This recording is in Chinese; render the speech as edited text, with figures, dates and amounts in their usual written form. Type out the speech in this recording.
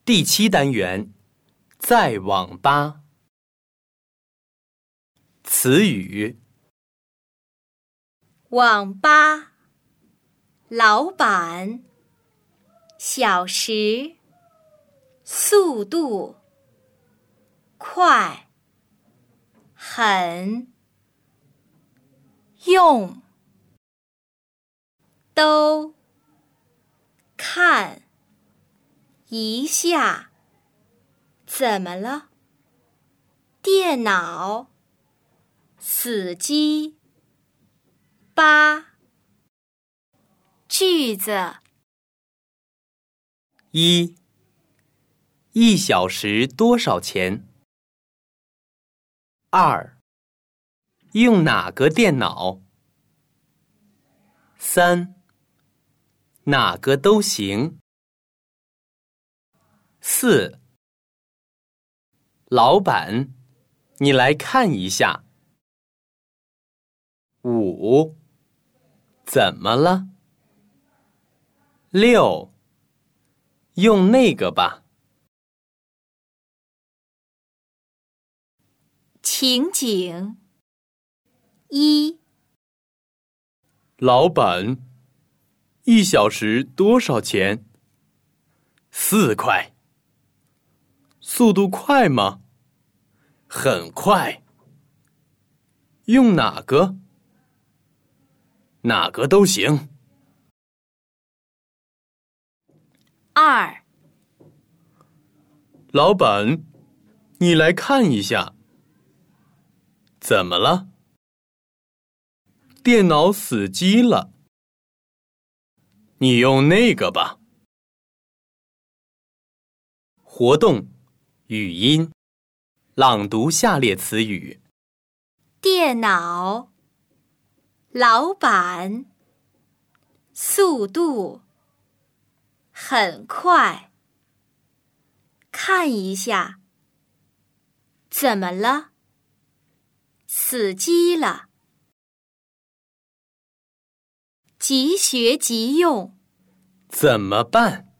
第7单元，在网吧。词语： 网吧，老板，小时，速度，快，很，用，都，看，一下，怎么了？电脑，死机，句子 1小时多少钱？2用哪个电脑？3哪个都行。4老板，你来看一下。5怎么了？6用那个吧。 情景1 老板，1小时多少钱？4块。速度快吗？很快。用哪个？哪个都行。 2 老板，你来看一下。怎么了？电脑死机了。你用那个吧。活动语音朗读下列词语： 电脑，老板，速度，很快，看一下，怎么了？死机了，即学即用， 怎么办？